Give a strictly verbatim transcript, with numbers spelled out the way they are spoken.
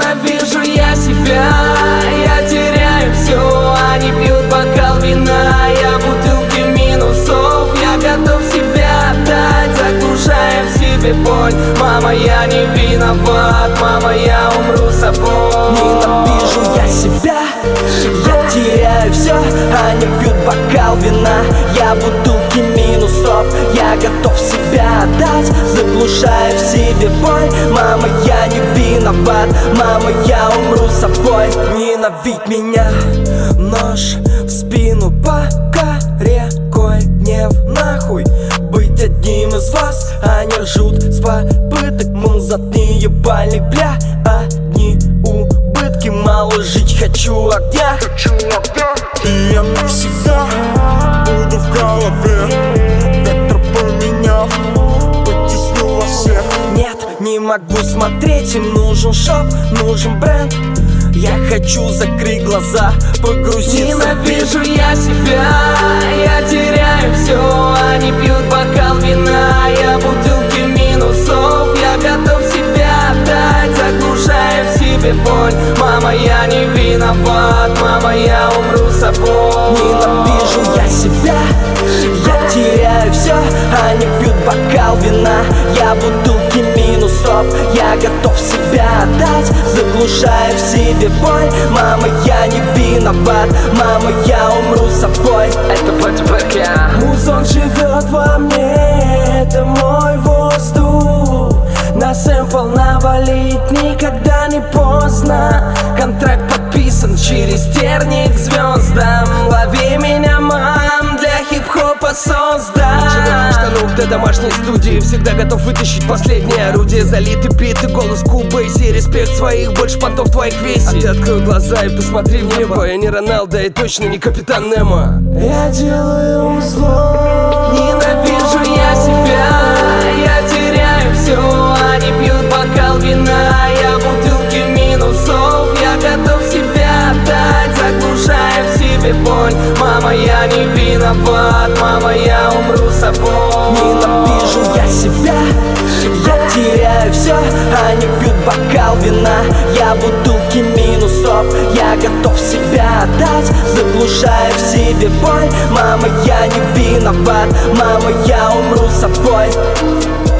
Ненавижу я себя, я теряю все. Они пьют бокал вина, я бутылки минусов. Я готов себя отдать, заглушая в себе боль. Мама, я не виноват, мама, я умру собой. Ненавижу я себя, я теряю все. Они пьют бокал вина, я бутылки минусов. Я готов себя отдать, заглушая в себе боль. Мама, я не виноват, мама, я умру собой. Ненавидь меня, нож в спину, пока рекой гнев нахуй. Быть одним из вас, они ржут с попыток. Мол, заткни ебали, бля, одни убытки. Мало жить, хочу огня, хочу огня. И я навсегда буду в голове. Вектор поменяв, потесню вас всех. Нет, не могу смотреть, им нужен шоп, нужен бренд. Я хочу закрыть глаза, погрузиться. Ненавижу я себя, я теряю все. Они пьют бокал вина, я бутылки минусов. Я готов себя отдать, заглушая в себе боль. Мама, я не виноват, мама, я умру собой. Ненавижу я себя, я теряю все. Они пьют бокал вина, я бутылки минусов. Я готов себя отдать, заглушая в себе боль. Мама, я не виноват, мама, я умру собой. Это ПТБК. Музон живет во мне, это мой воздух. На сэмпл навалить никогда не поздно. Контракт подписан через терник к звездам. Лови меня, мам, для хип-хопа создан. Человек штанов до домашней студии, всегда готов вытащить последнее орудие. Залитый бит и голос Кубейси. Респект своих, больше понтов твоих весей. А ты открой глаза и посмотри в небо. Я не Роналдо и точно не Капитан Немо. Я делаю зло. Ненавижу я себя, я теряю все. Они пьют бокал вина, я бутылки минусов. Я готов себя отдать, заглушая в себе боль. Мама, я не виноват, мама, я умру собой. Ненавижу я себя, я теряю все. Они пьют бокал вина, я бутылки минусов. Я готов себя отдать, заглушая в себе боль. Мама, я не виноват, мама, я умру собой.